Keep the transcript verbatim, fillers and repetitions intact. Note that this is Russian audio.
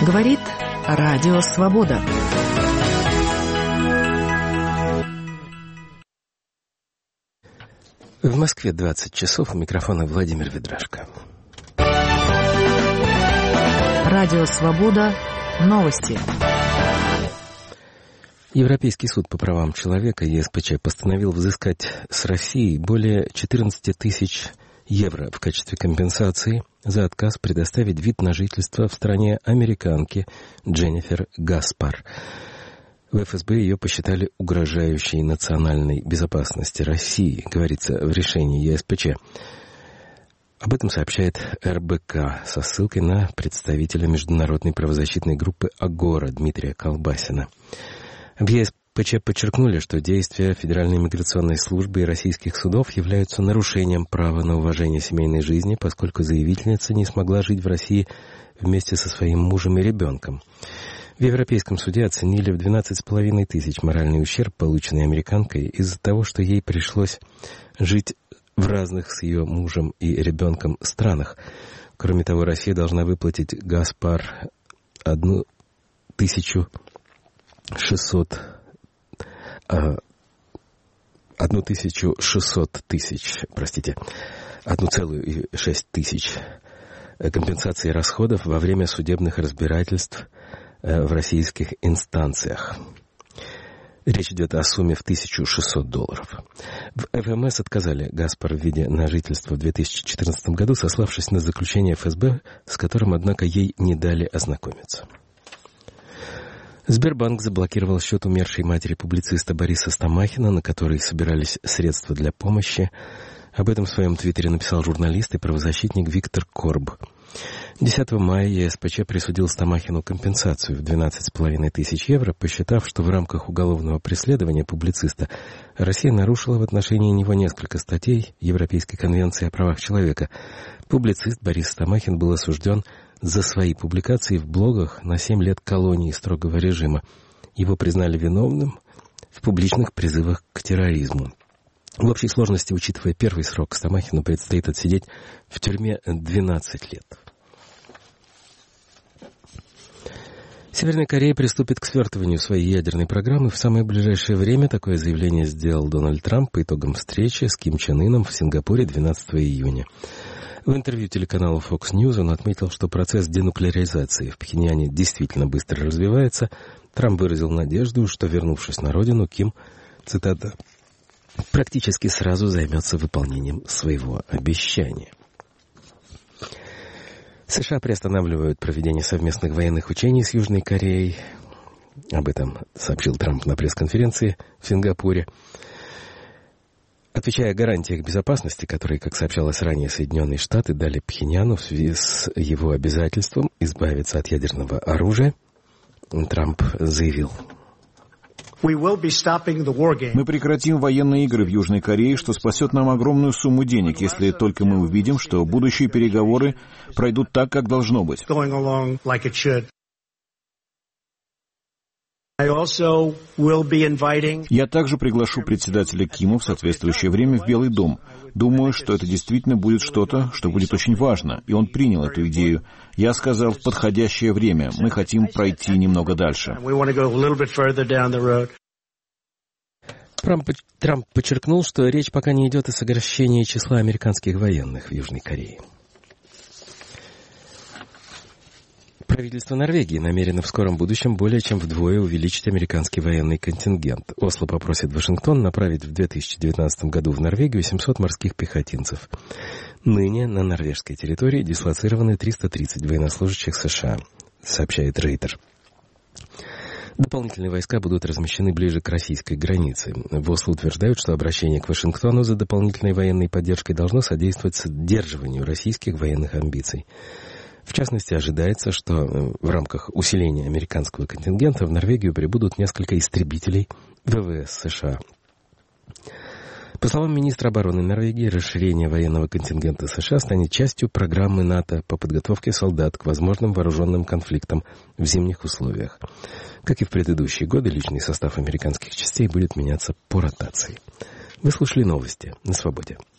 Говорит Радио Свобода. В Москве двадцать часов, у микрофона Владимир Ведрашко. Радио Свобода. Новости. Европейский суд по правам человека ЕСПЧ постановил взыскать с России более четырнадцать тысяч евро в качестве компенсации за отказ предоставить вид на жительство в стране американки Дженнифер Гаспар. В ФСБ ее посчитали угрожающей национальной безопасности России, говорится в решении ЕСПЧ. Об этом сообщает эр бэ ка со ссылкой на представителя международной правозащитной группы «Агора» Дмитрия Колбасина. В ЕСПЧ подчеркнули, что действия Федеральной миграционной службы и российских судов являются нарушением права на уважение семейной жизни, поскольку заявительница не смогла жить в России вместе со своим мужем и ребенком. В Европейском суде оценили в двенадцать с половиной тысяч моральный ущерб, полученный американкой, из-за того, что ей пришлось жить в разных с ее мужем и ребенком странах. Кроме того, Россия должна выплатить Гаспар одну тысячу шестьсот, одну тысячу шестьсот тысяч, простите, одну целую шесть тысяч компенсации расходов во время судебных разбирательств в российских инстанциях. Речь идет о сумме в тысячу шестьсот долларов. В эф эм эс отказали Гаспар в виде на жительство в две тысячи четырнадцатом году, сославшись на заключение эф эс бэ, с которым, однако, ей не дали ознакомиться. Сбербанк заблокировал счет умершей матери публициста Бориса Стамахина, на который собирались средства для помощи. Об этом в своем твиттере написал журналист и правозащитник Виктор Корб. десятого мая ЕСПЧ присудил Стамахину компенсацию в двенадцать с половиной тысяч евро, посчитав, что в рамках уголовного преследования публициста Россия нарушила в отношении него несколько статей Европейской конвенции о правах человека. Публицист Борис Стамахин был осужден за свои публикации в блогах на семь лет колонии строгого режима. Его признали виновным в публичных призывах к терроризму. В общей сложности, учитывая первый срок, Стамахину предстоит отсидеть в тюрьме двенадцать лет. Северная Корея приступит к свертыванию своей ядерной программы в самое ближайшее время. Такое заявление сделал Дональд Трамп по итогам встречи с Ким Чен Ыном в Сингапуре двенадцатого июня. В интервью телеканалу Fox News он отметил, что процесс денуклеаризации в Пхеньяне действительно быстро развивается. Трамп выразил надежду, что, вернувшись на родину, Ким, цитата, практически сразу займется выполнением своего обещания. США приостанавливают проведение совместных военных учений с Южной Кореей. Об этом сообщил Трамп на пресс-конференции в Сингапуре. Отвечая о гарантиях безопасности, которые, как сообщалось ранее, Соединенные Штаты дали Пхеньяну в связи с его обязательством избавиться от ядерного оружия, Трамп заявил: Мы прекратим военные игры в Южной Корее, что спасет нам огромную сумму денег, если только мы увидим, что будущие переговоры пройдут так, как должно быть. Я также приглашу председателя Кима в соответствующее время в Белый дом. Думаю, что это действительно будет что-то, что будет очень важно, и он принял эту идею. Я сказал, в подходящее время мы хотим пройти немного дальше. Трамп, Трамп подчеркнул, что речь пока не идет о сокращении числа американских военных в Южной Корее. Правительство Норвегии намерено в скором будущем более чем вдвое увеличить американский военный контингент. Осло попросит Вашингтон направить в две тысячи девятнадцатом году в Норвегию семьсот морских пехотинцев. Ныне на норвежской территории дислоцированы триста тридцать военнослужащих США, сообщает Рейтер. Дополнительные войска будут размещены ближе к российской границе. В Осло утверждают, что обращение к Вашингтону за дополнительной военной поддержкой должно содействовать сдерживанию российских военных амбиций. В частности, ожидается, что в рамках усиления американского контингента в Норвегию прибудут несколько истребителей вэ вэ эс США. По словам министра обороны Норвегии, расширение военного контингента США станет частью программы НАТО по подготовке солдат к возможным вооруженным конфликтам в зимних условиях. Как и в предыдущие годы, личный состав американских частей будет меняться по ротации. Вы слушали новости на Свободе.